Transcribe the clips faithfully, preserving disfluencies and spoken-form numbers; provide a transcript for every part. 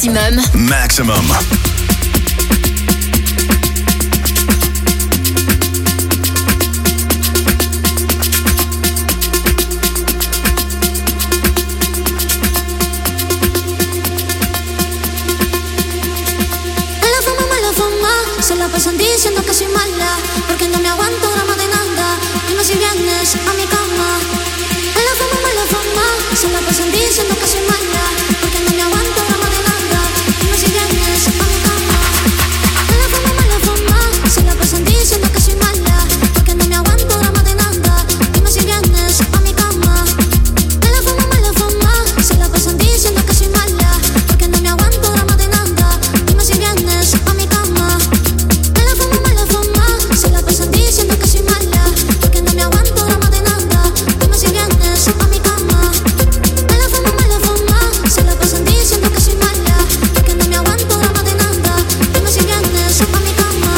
Maximum. Maximum. Se la pasan diciendo que soy mala, porque no me aguanto drama de nada. Dime si vienes a mi cama. En la fama, mala fama. Se la pasan diciendo que soy mala, porque no me aguanto drama de nada. Dime si vienes a mi cama. En la fama, mala fama. Se la pasan diciendo que soy mala, porque no me aguanto drama de nada. Dime si vienes a mi cama. En la fama, mala fama. Se la pasan diciendo que soy mala, porque no me aguanto drama de nada. Dime si vienes a mi cama. Se la pasan diciendo que soy mala, porque no me aguanto drama de nada. Dime si vienes a mi cama. En la fama, mala fama. Se la pasan diciendo que soy mala, porque no me aguanto drama de nada. Dime si vienes a mi cama.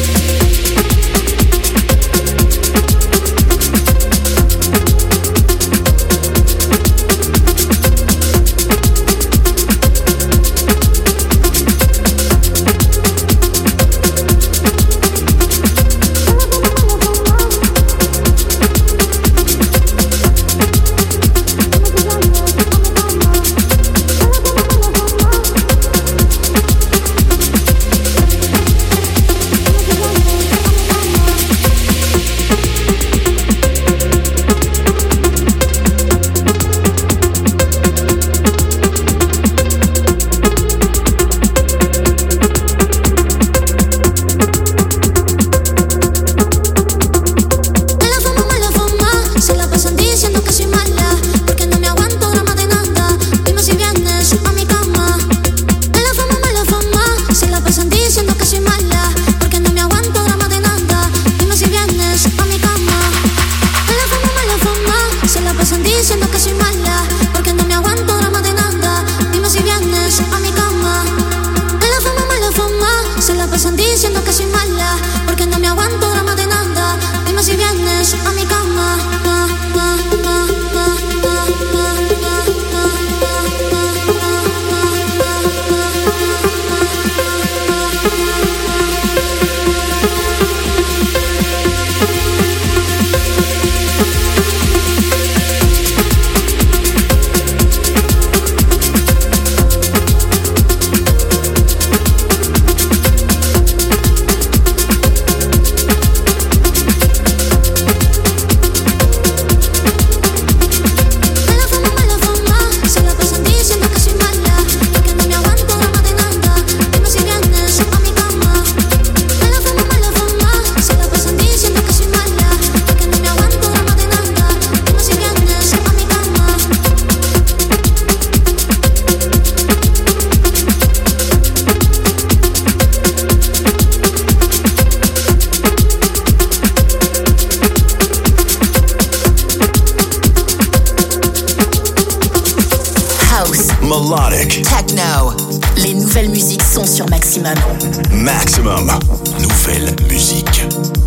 Melodic. Techno. Les nouvelles musiques sont sur Maximum. Maximum. Nouvelle musique.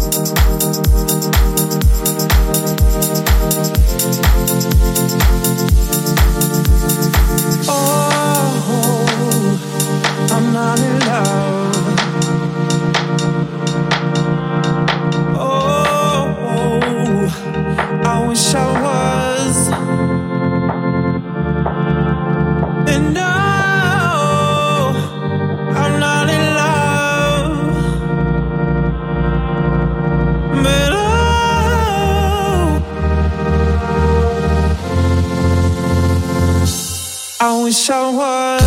Oh, I'm not in love. Oh, I wish I was. And no, I'm not in love. But oh, I wish I was.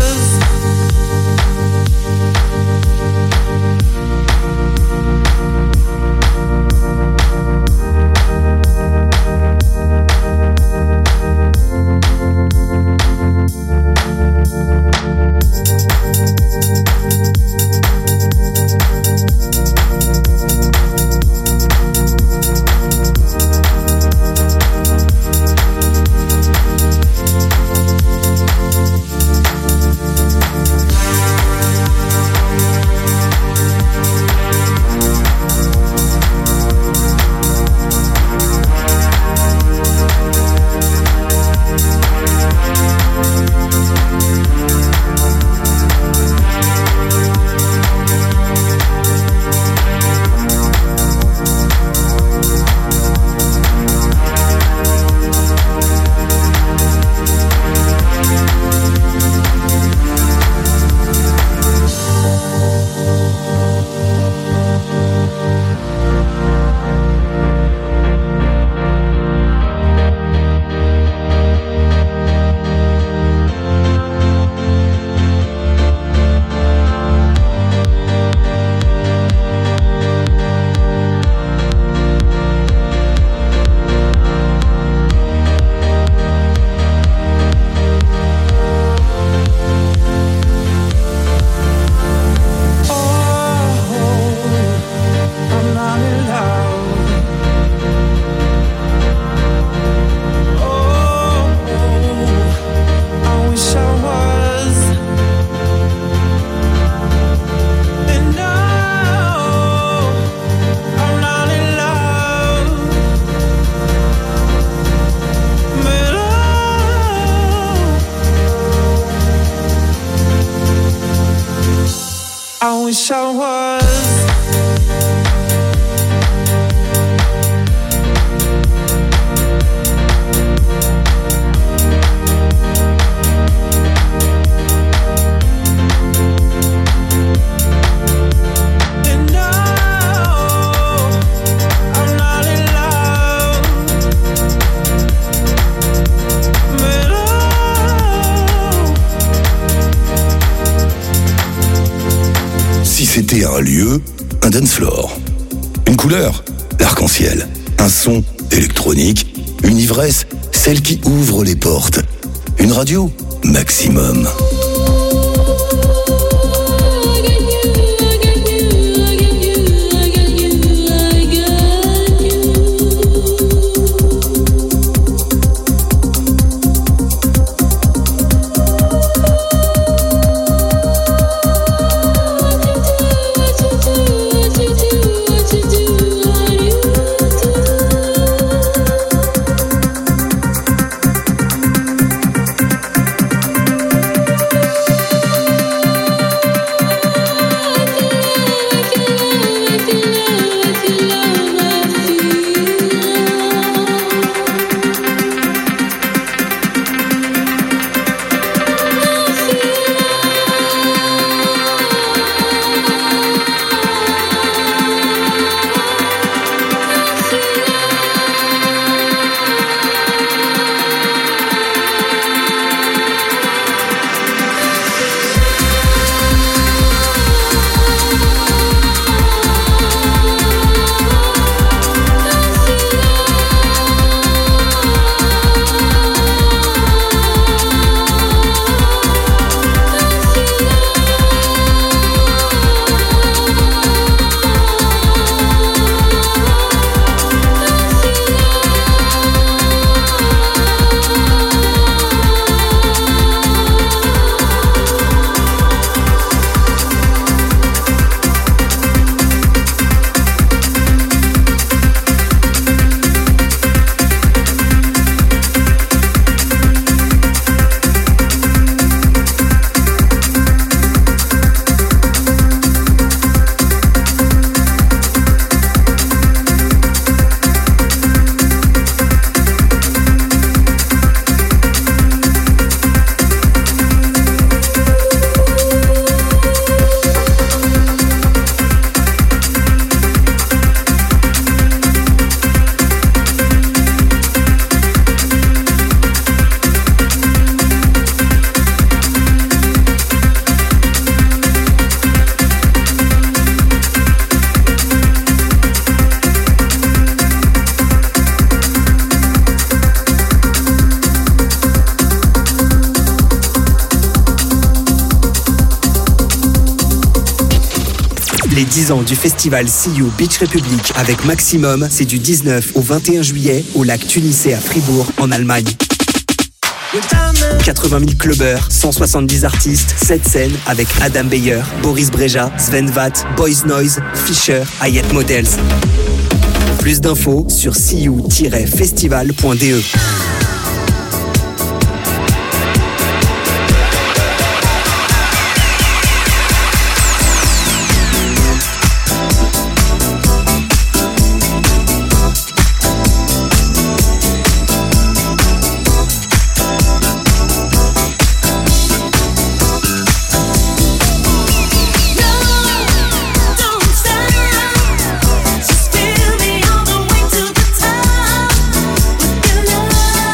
I wish I was. C'était un lieu, un dance floor. Une couleur, l'arc-en-ciel. Un son, électronique. Une ivresse, celle qui ouvre les portes. Une radio, maximum. Les dix ans du festival See You Beach Republic avec Maximum, c'est du dix-neuf au vingt et un juillet au lac Tunisé à Fribourg, en Allemagne. quatre-vingt mille clubbers, cent soixante-dix artistes, sept scènes avec Adam Beyer, Boris Brejcha, Sven Vath, Boys Noise, Fisher, Hayat Models. Plus d'infos sur see you dash festival point d e. Just feel me all the way to the top. With your love.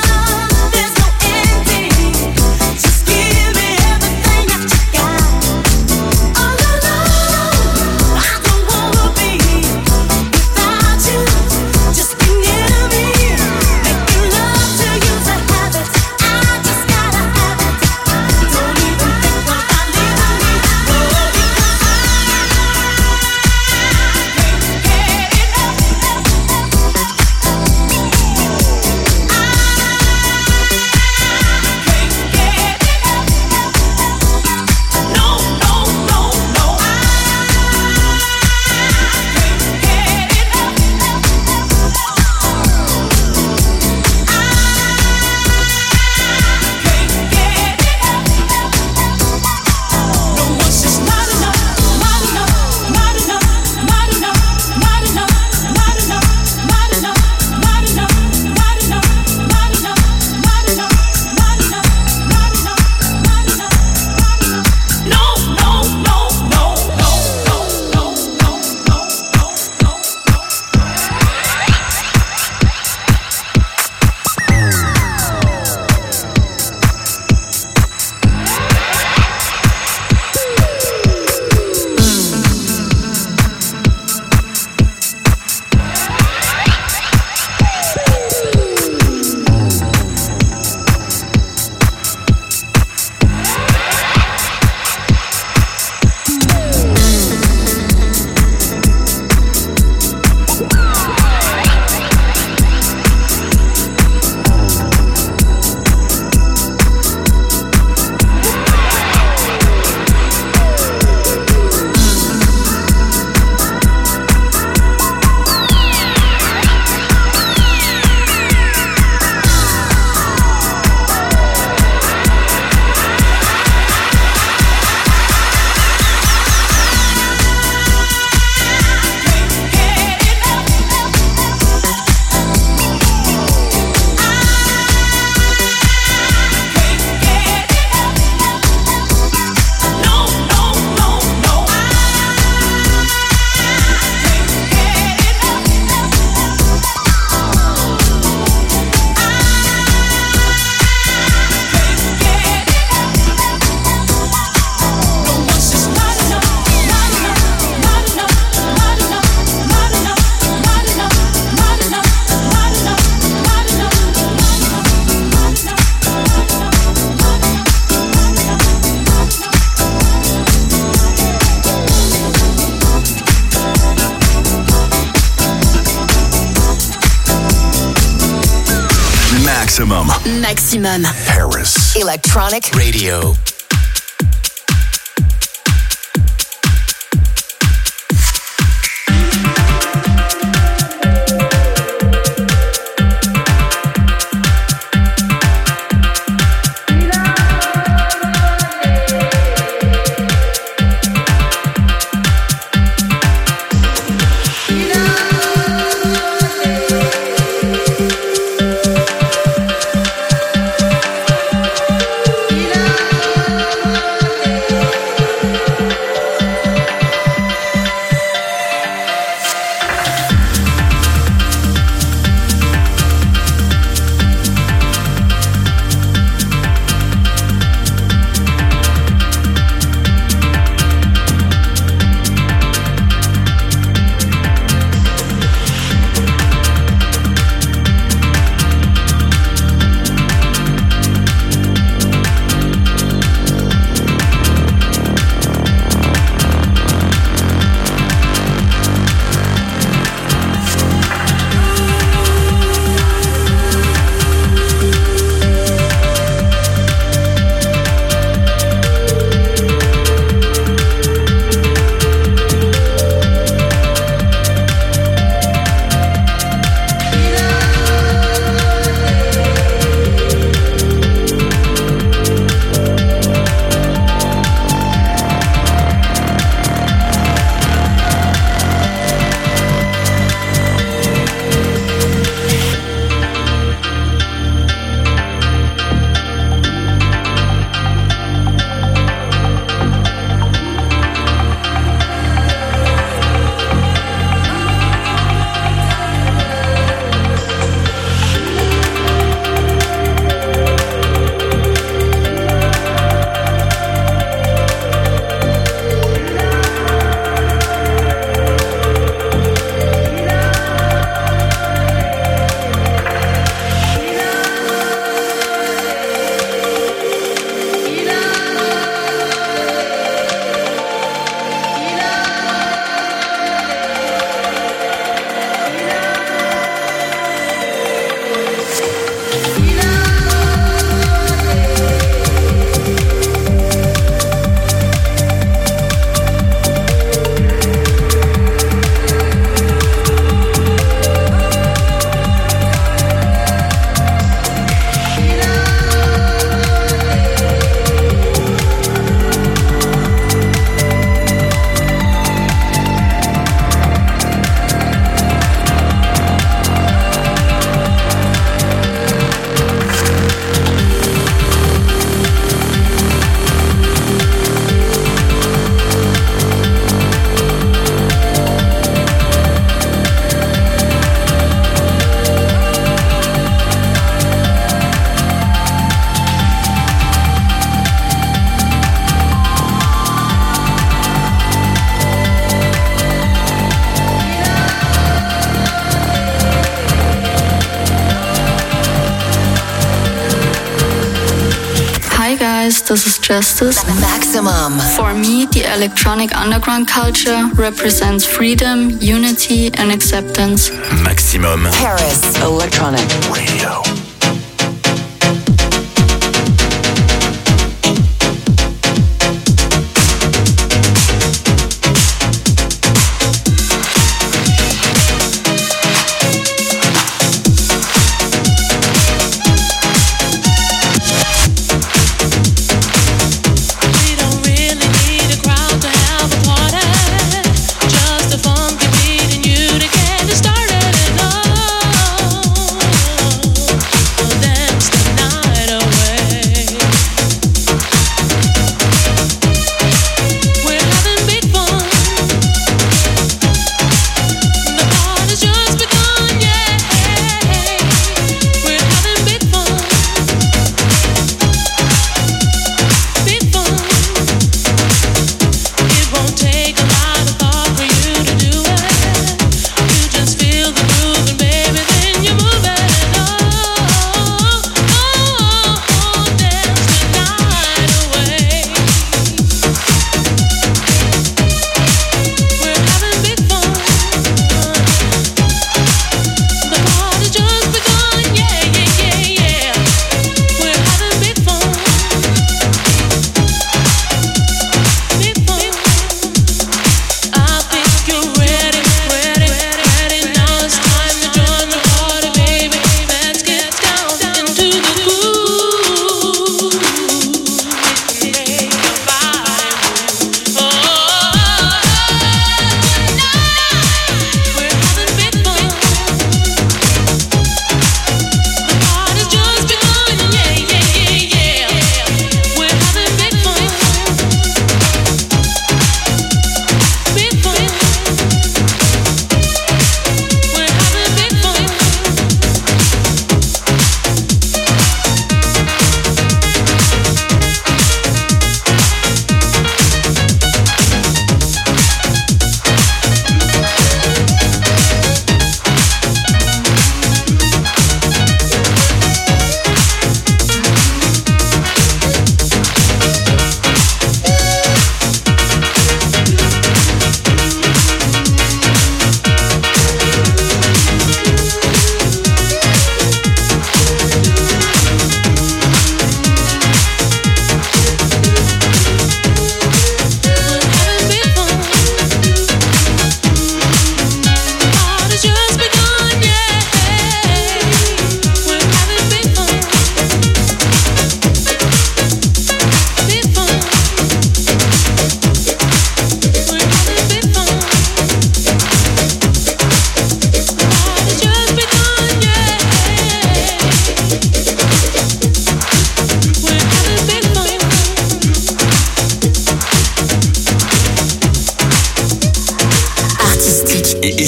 Maximum. Maximum. Paris. Electronic Radio. This is Justice. Maximum. For me, the electronic underground culture represents freedom, unity, and acceptance. Maximum. Paris. Electronic Radio. Funky beat and you to get it started and all.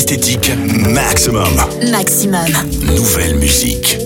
esthétique maximum. Maximum. Nouvelle musique.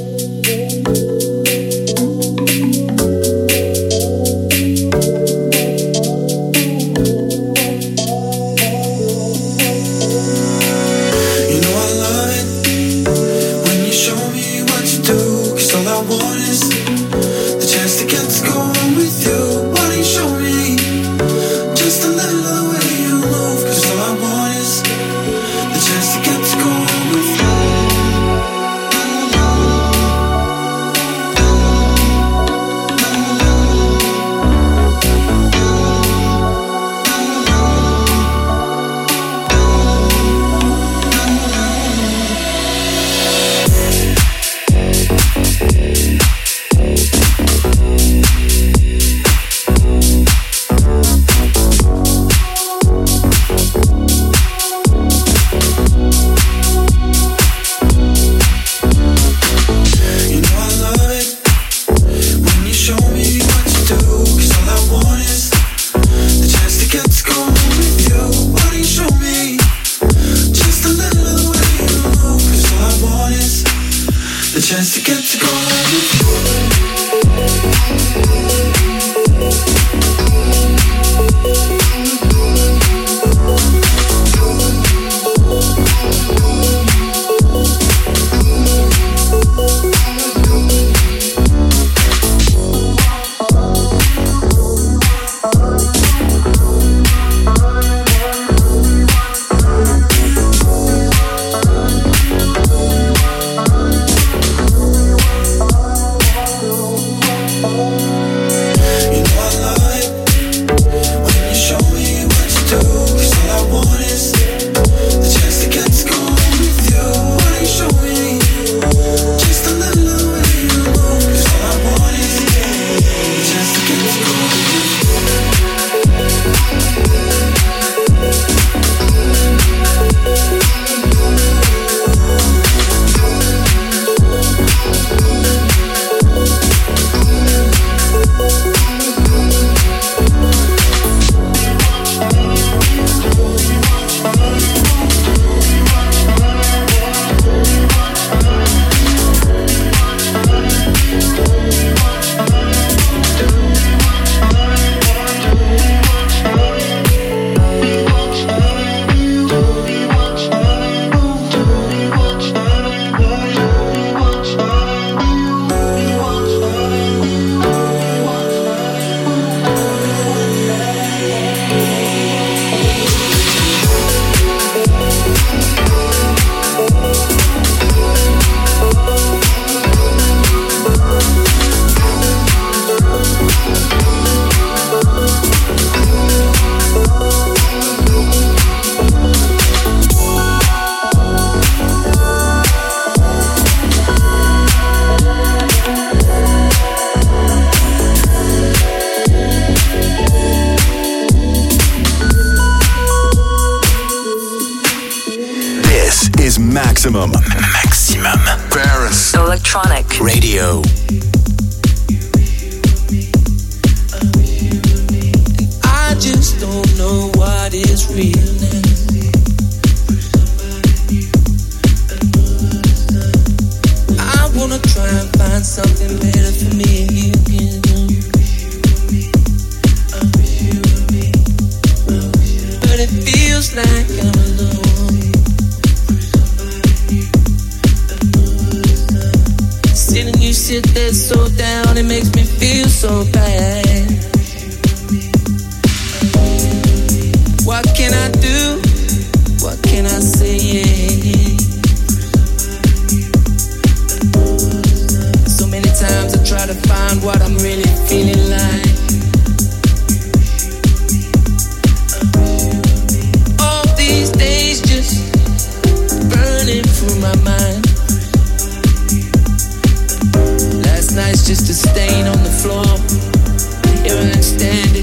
Maximum. Maximum. Paris. Electronic. Radio. I just don't know what is real. I wanna try and find something better for me and you. But it feels like I'm alone. Sitting you sit there so down, it makes me feel so bad. What can I do? What can I say? Yeah. So many times I try to find what I'm really feeling like. All these days just burning through my mind. Last night's just a stain on the floor. Here I'm standing.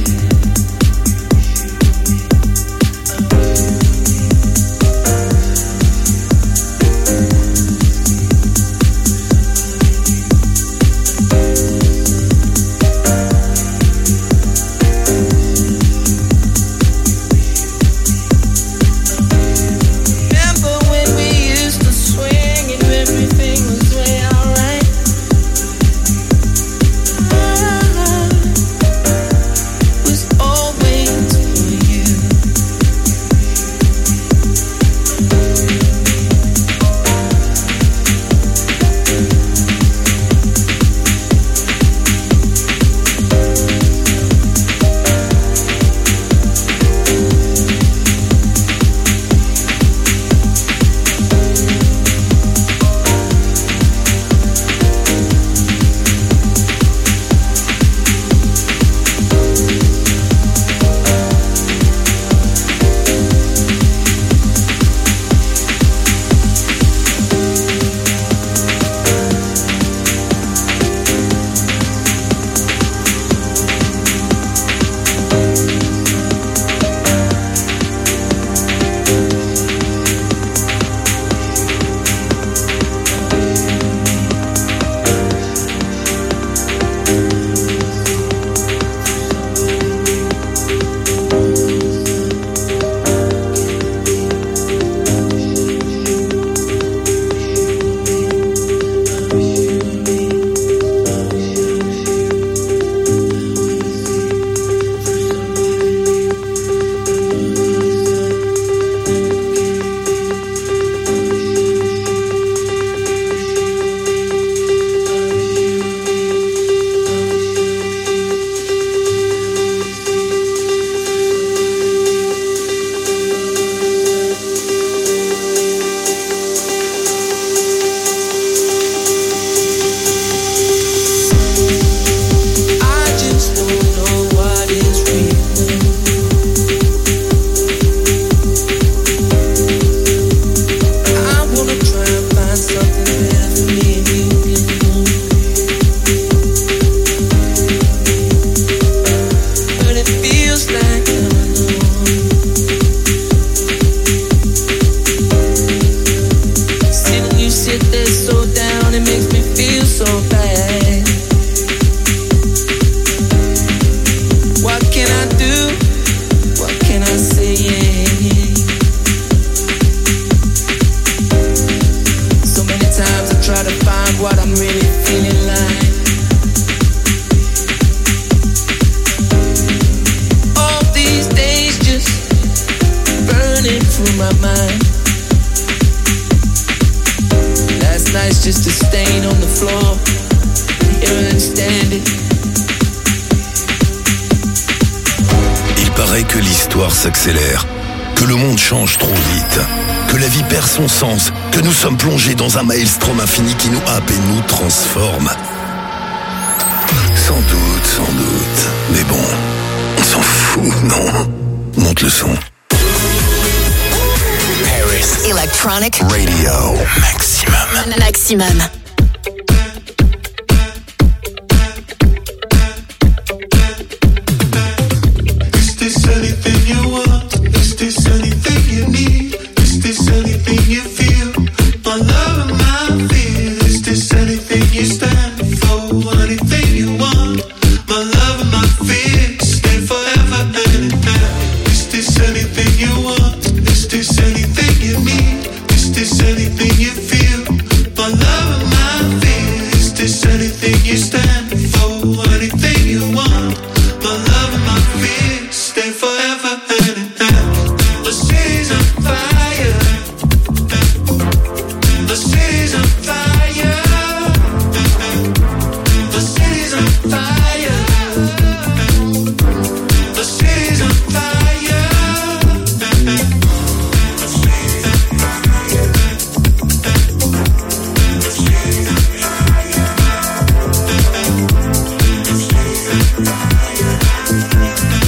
in my mind. Last night's just a stain on the floor. You don't understand it. Il paraît que l'histoire s'accélère, que le monde change trop vite, que la vie perd son sens, que nous sommes plongés dans un maelstrom infini qui nous happe et nous transforme. Sans doute, sans doute. Mais bon, on s'en fout, non? Monte le son. Paris Electronic Radio. Maximum. Maximum. Is this anything you want? Is this anything you need? Is this anything you feel? My love and my fear. Is this anything you stand for? Anything you want? My love and my fear. Stay forever and ever. Is this anything you want? Is this anything you need? Is this anything you feel? My love and my fear. Is this anything you stand for? Anything you want? My love and my fear. Stay forever and ever. The city's on fire. The city's on fire. The city's on fire. The city's on fire. The city's on fire. The city's on fire. The city's on fire.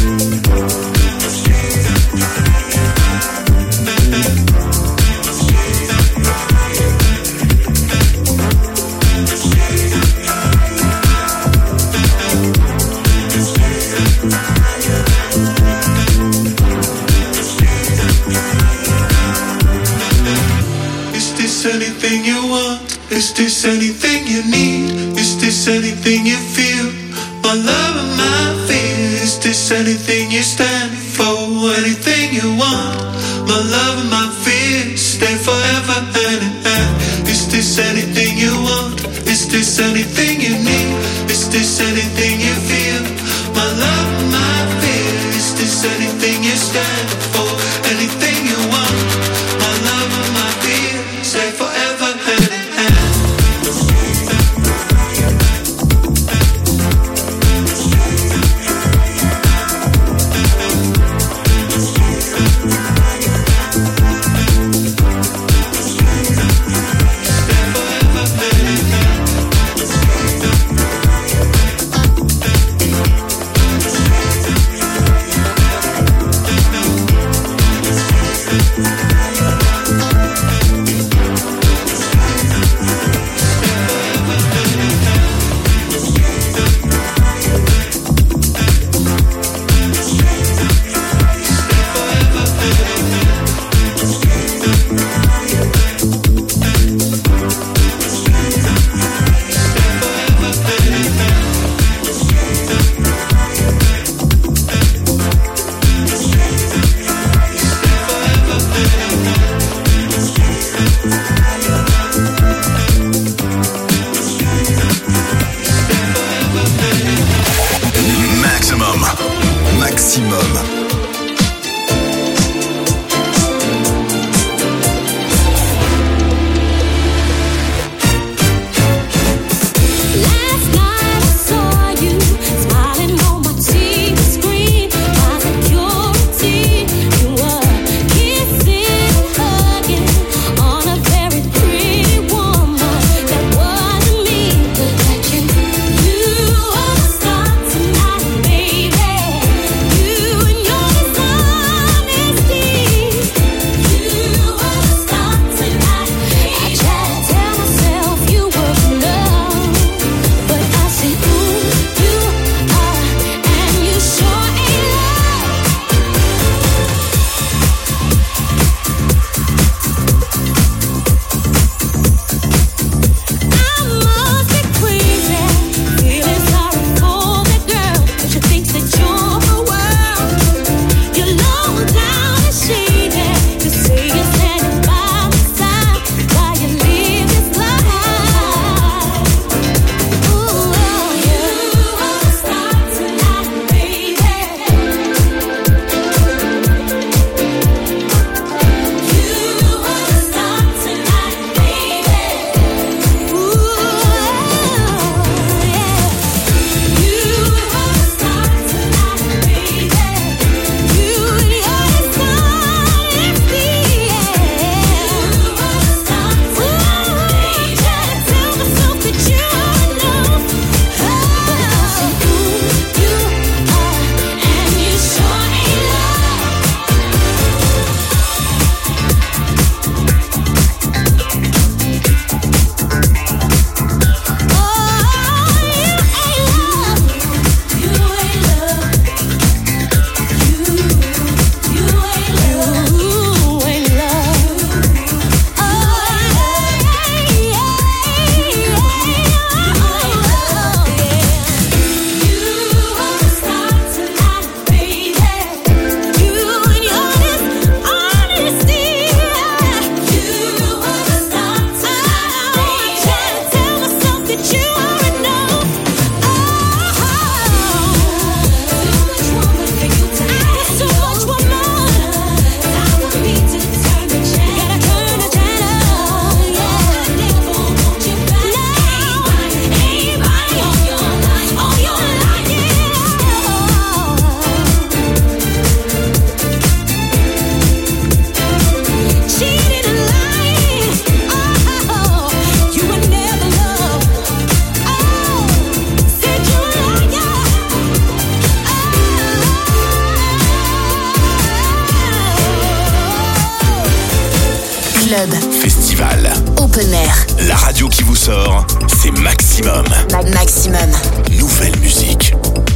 Is this anything you want? Is this anything you need? Is this anything you feel? My love and my fear. Is this anything you stand for? Anything you want? My love and my fear. Stay forever and ever. Is this anything you want? Is this anything you need? Is this anything you feel? My love and my fear. Is this anything you stand for? Anything you want? My love and my fear. Stay forever and ever. club, festival, open air. La radio qui vous sort, c'est Maximum. Ma- maximum. Nouvelle musique.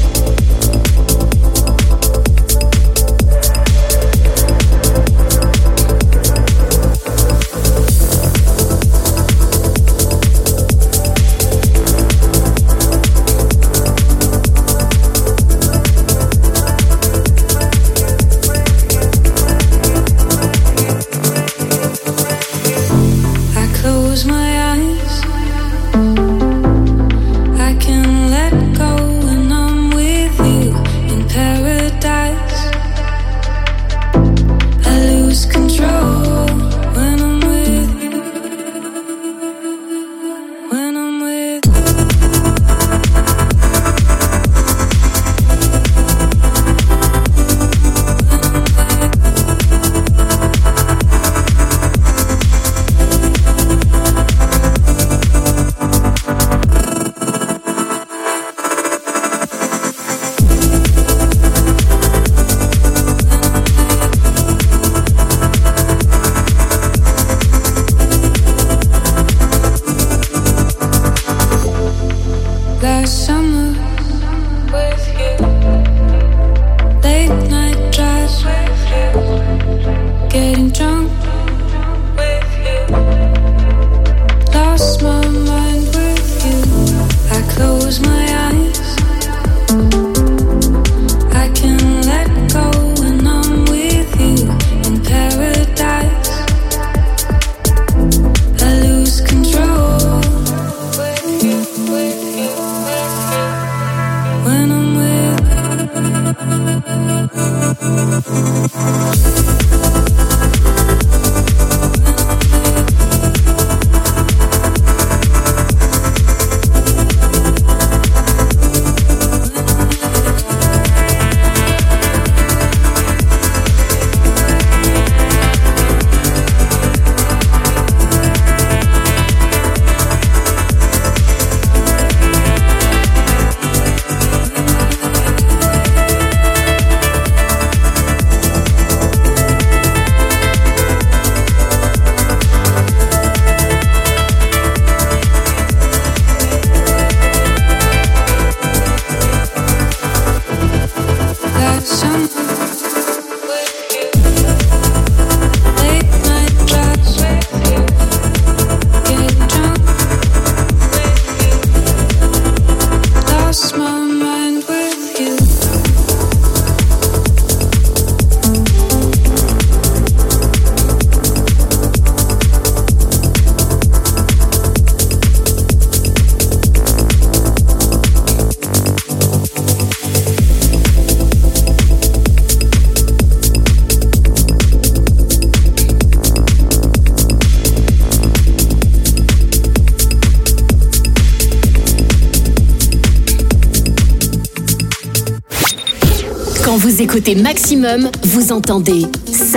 Quand vous écoutez Maximum, vous entendez ça.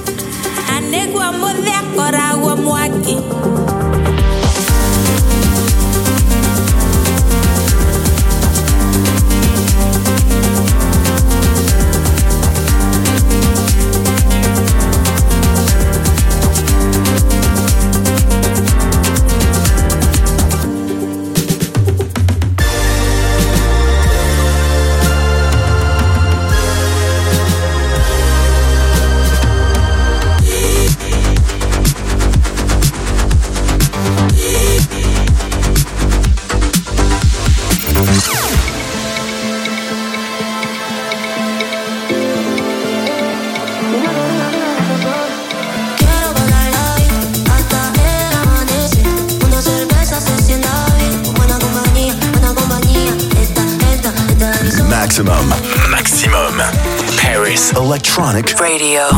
Maximum. Maximum. Paris Electronic Radio.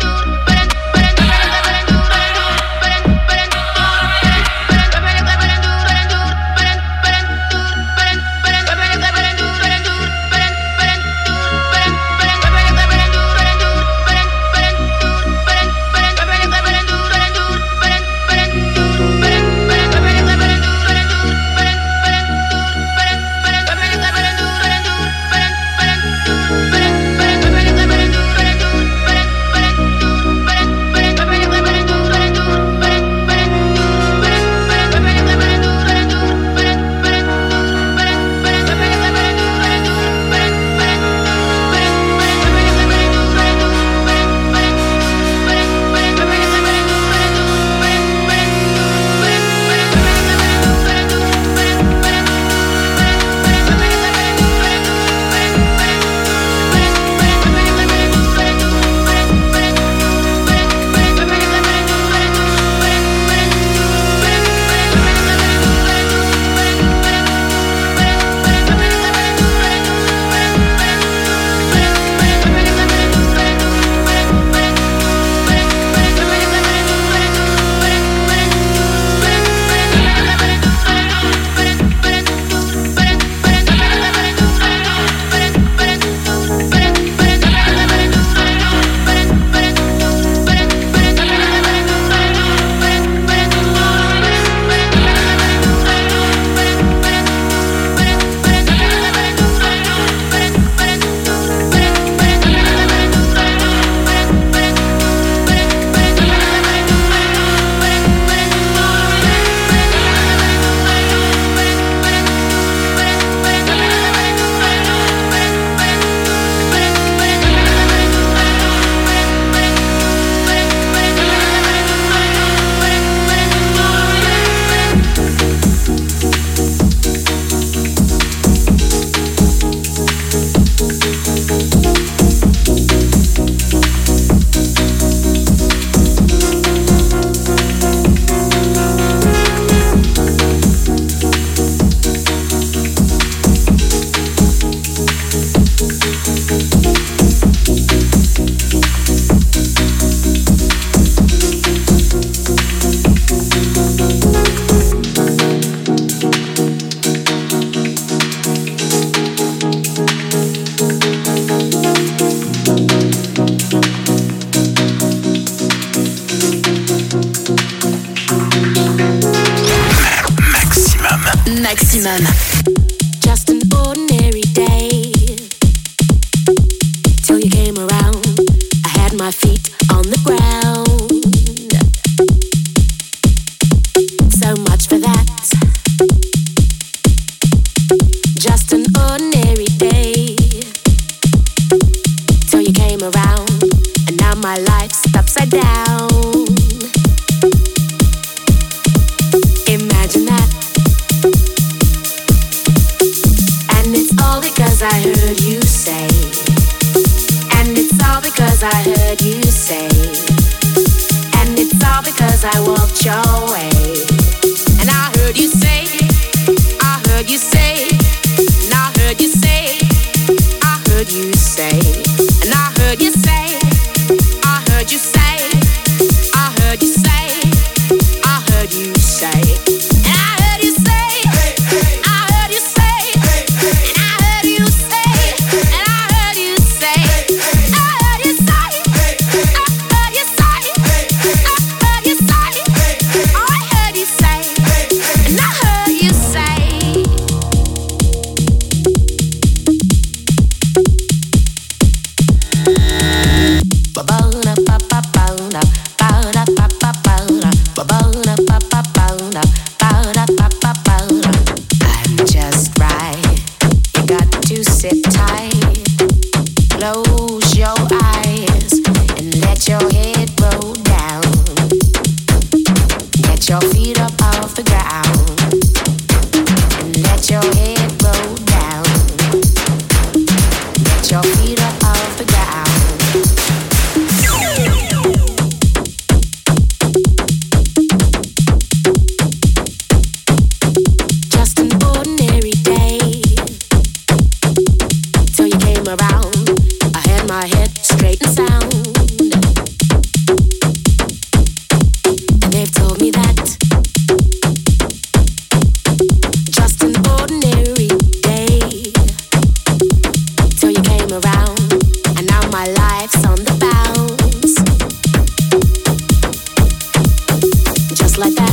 Para Maximum. Just an ordinary day till you came around. I had my feet on the ground. So much for that. Just an ordinary day till you came around, and now my life's upside down. Imagine that. And it's all because I heard you say. And it's all because I heard you say. And it's all because I walked your way. And I heard you say, I heard you say, and I heard you say, I heard you say, and I heard you say, I heard you say, I heard you say, I heard you say, and I heard you say, I heard you say, and I heard you say, and I heard you say, I heard you say, I heard you say, I heard you say, oh I heard you say, and I heard you say. I'm just right. You got to sit tight. Close your eyes and let your head roll down. Get your feet up off the ground and let your head roll down. Get your feet up off the ground. Just an ordinary day till you came around. I had my head straight and sound, and they've told me that. Just an ordinary day till you came around, and now my life's on the bounce, just like that.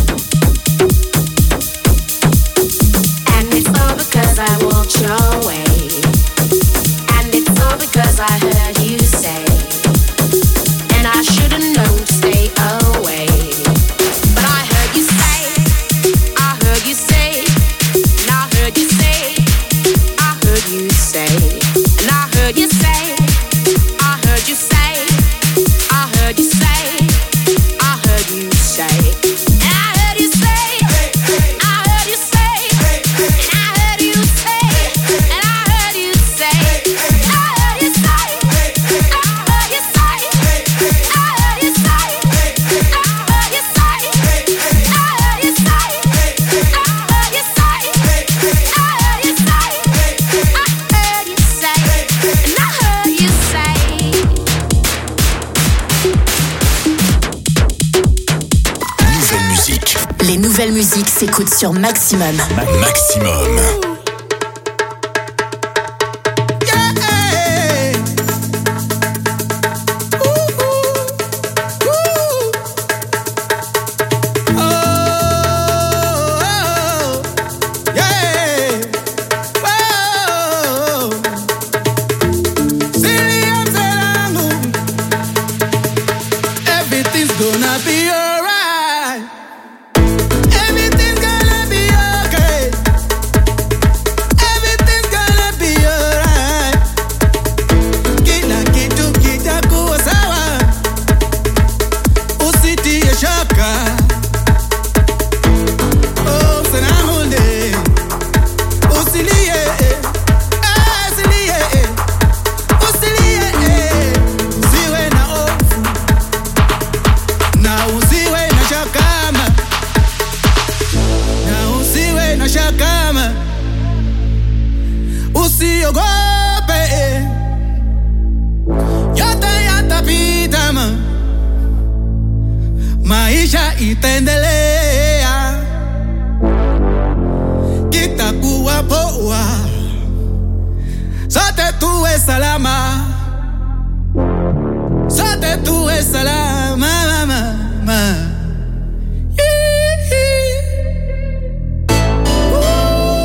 And it's all because I walked your way. And it's all because I heard you say. And I should've known to stay away. But I heard you say, I heard you say, and I heard you say, I heard you say, and I heard you say, I heard you say, I heard you say, I heard you say, and I heard you say, I heard you say, and I heard you say, and I heard you say, I heard you say, I heard you say, I heard you say, I heard you say, I heard you say, I heard you say, I heard you say, I heard you say, and I heard you say. Nouvelle musique. Les nouvelles musiques s'écoutent sur Maximum. Maximum. Everything's gonna be alright. Everything's gonna be okay. Everything's gonna be alright. Kila kitu kitakuwa sawa. Usitie shaka. Oh, sana hunde. Usilie. Ah, usilie. Usilie. Usiwe na hofu. Na usiwe na shakama. Na usiwe na shakama. Usiogope. Yote yatapita ma. Maisha itaendelea. Kitakuwa poa. Sote tuwe salama. Sote tuwe salama mama. Ooh.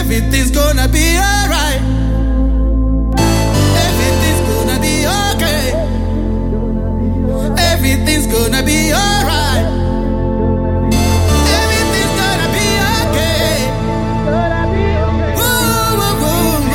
everything's gonna be alright. Everything's gonna be okay. Everything's gonna be alright. Everything's gonna be okay. Ooh, ooh, ooh, ooh.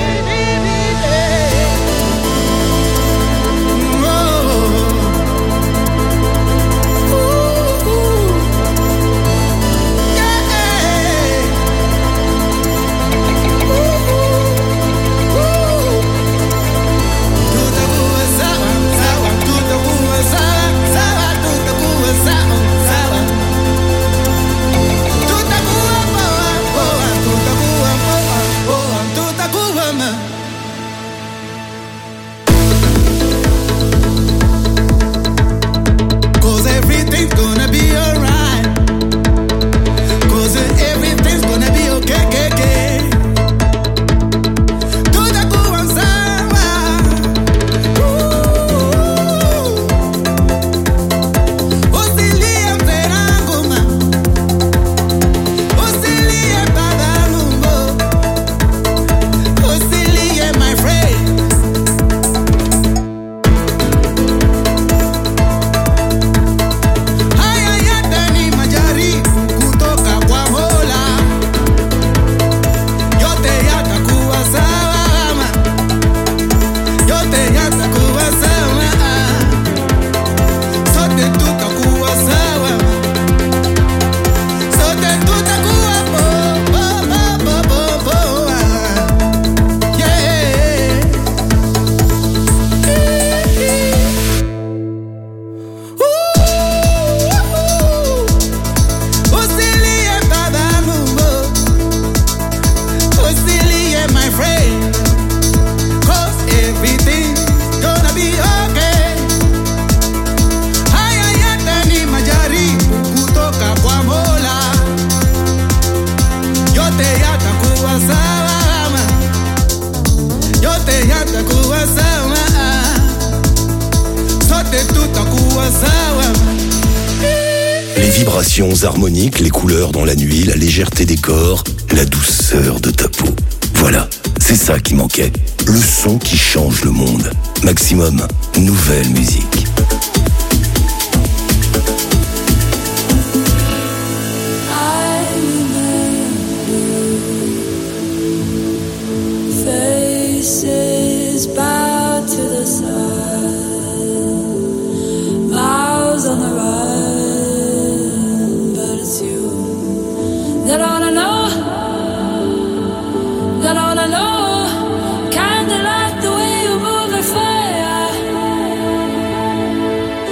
Les vibrations harmoniques, les couleurs dans la nuit, la légèreté des corps, la douceur de ta peau. Voilà, c'est ça qui manquait. Le son qui change le monde. Maximum, nouvelle musique. Faces bowed to the sun, miles on the run, but it's you that all I know, that all I know. Kinda like the way you move the fire.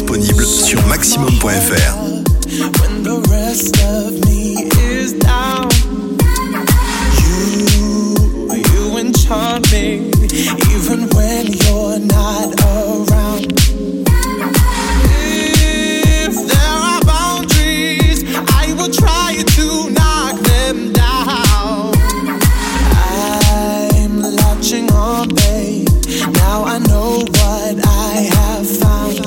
disponible sur maximum point f r. When the rest of me is down, you, you enchant me, even when you're not around. If there are boundaries, I will try to knock them down. I'm latching on, babe. Now I know what I have found.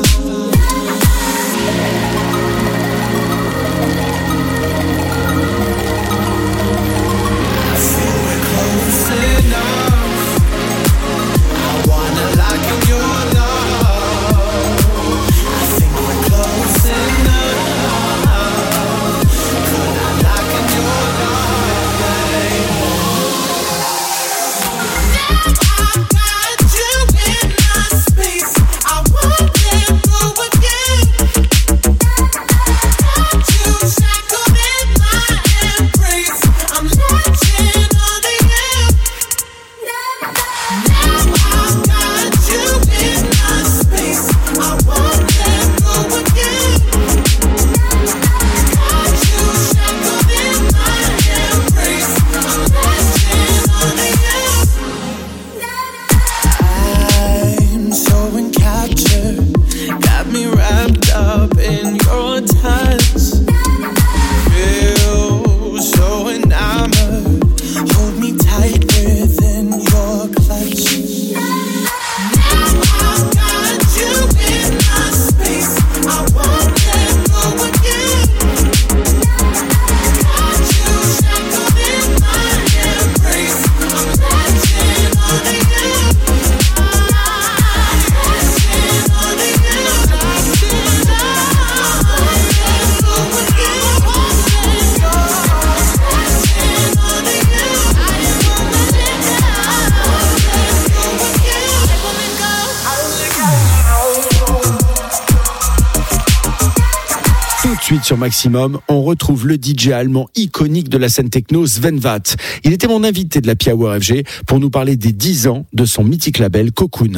Sur Maximum, on retrouve le D J allemand iconique de la scène techno, Sven Vath. Il était mon invité de la P-Hour F G pour nous parler des dix ans de son mythique label Cocoon.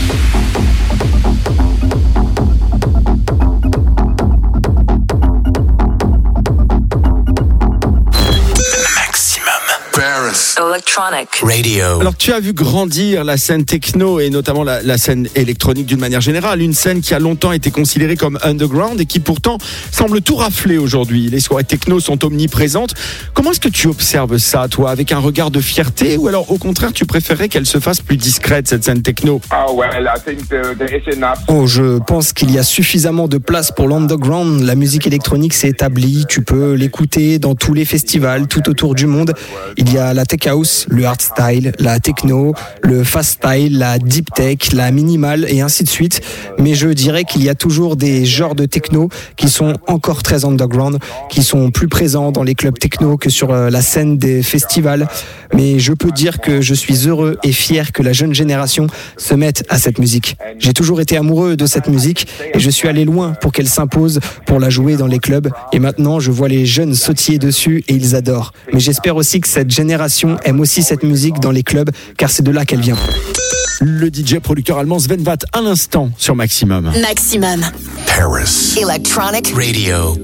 Electronic Radio. Alors tu as vu grandir la scène techno et notamment la, la scène électronique d'une manière générale, une scène qui a longtemps été considérée comme underground et qui pourtant semble tout rafler aujourd'hui. Les soirées techno sont omniprésentes. Comment est-ce que tu observes ça, toi, avec un regard de fierté, ou alors au contraire tu préférerais qu'elle se fasse plus discrète, cette scène techno? Oh, je pense qu'il y a suffisamment de place pour l'underground. La musique électronique s'est établie, tu peux l'écouter dans tous les festivals tout autour du monde. Il y a la tech house, le hardstyle, la techno, le fast style, la deep tech, la minimal et ainsi de suite. Mais je dirais qu'il y a toujours des genres de techno qui sont encore très underground, qui sont plus présents dans les clubs techno que sur la scène des festivals. Mais je peux dire que je suis heureux et fier que la jeune génération se mette à cette musique. J'ai toujours été amoureux de cette musique et je suis allé loin pour qu'elle s'impose, pour la jouer dans les clubs. Et maintenant, je vois les jeunes sautiller dessus et ils adorent. Mais j'espère aussi que cette génération aime aussi cette musique dans les clubs, car c'est de là qu'elle vient. Le D J producteur allemand Sven Vath à l'instant sur Maximum. Maximum. Paris. Electronic Radio.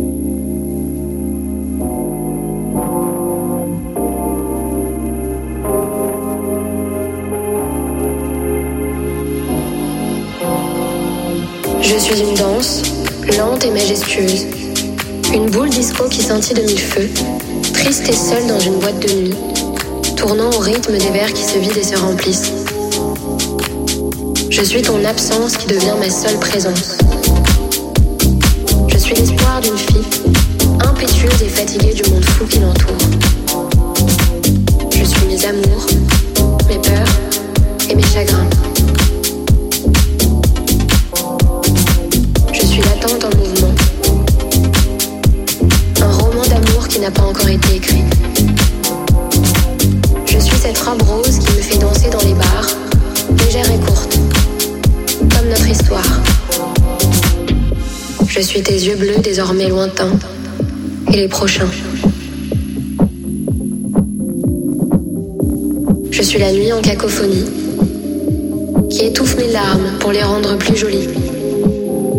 Je suis une danse, lente et majestueuse. Une boule disco qui scintille de mille feux, triste et seule dans une boîte de nuit, tournant au rythme des verres qui se vident et se remplissent. Je suis ton absence qui devient ma seule présence. Je suis l'espoir d'une fille, impétueuse et fatiguée du monde fou qui l'entoure. Je suis mes amours, mes peurs et mes chagrins. Je suis l'attente en mouvement. Un roman d'amour qui n'a pas encore été écrit. Je suis cette robe rose qui me fait danser dans les bars, légère et courte, comme notre histoire. Je suis tes yeux bleus désormais lointains et les prochains. Je suis la nuit en cacophonie qui étouffe mes larmes pour les rendre plus jolies.